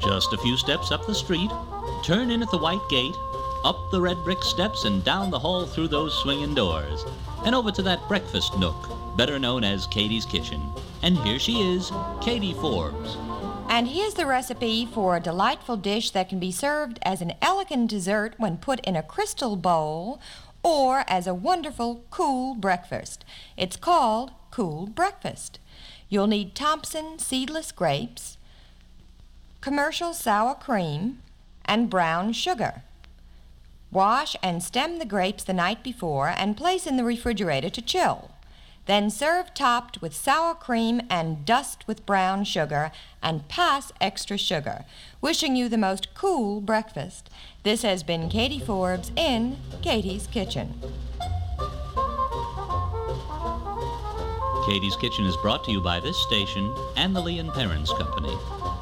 Just a few steps up the street, turn in at the white gate, up the red brick steps and down the hall through those swinging doors, and over to that breakfast nook, better known as Katie's Kitchen. And here she is, Katie Forbes. And here's the recipe for a delightful dish that can be served as an elegant dessert when put in a crystal bowl or as a wonderful cool breakfast. It's called Cool Breakfast. You'll need Thompson seedless grapes, commercial sour cream, and brown sugar. Wash and stem the grapes the night before and place in the refrigerator to chill. Then serve topped with sour cream and dust with brown sugar and pass extra sugar. Wishing you the most cool breakfast. This has been Katie Forbes in Katie's Kitchen. Katie's Kitchen is brought to you by this station and the Lee and Perrins Company.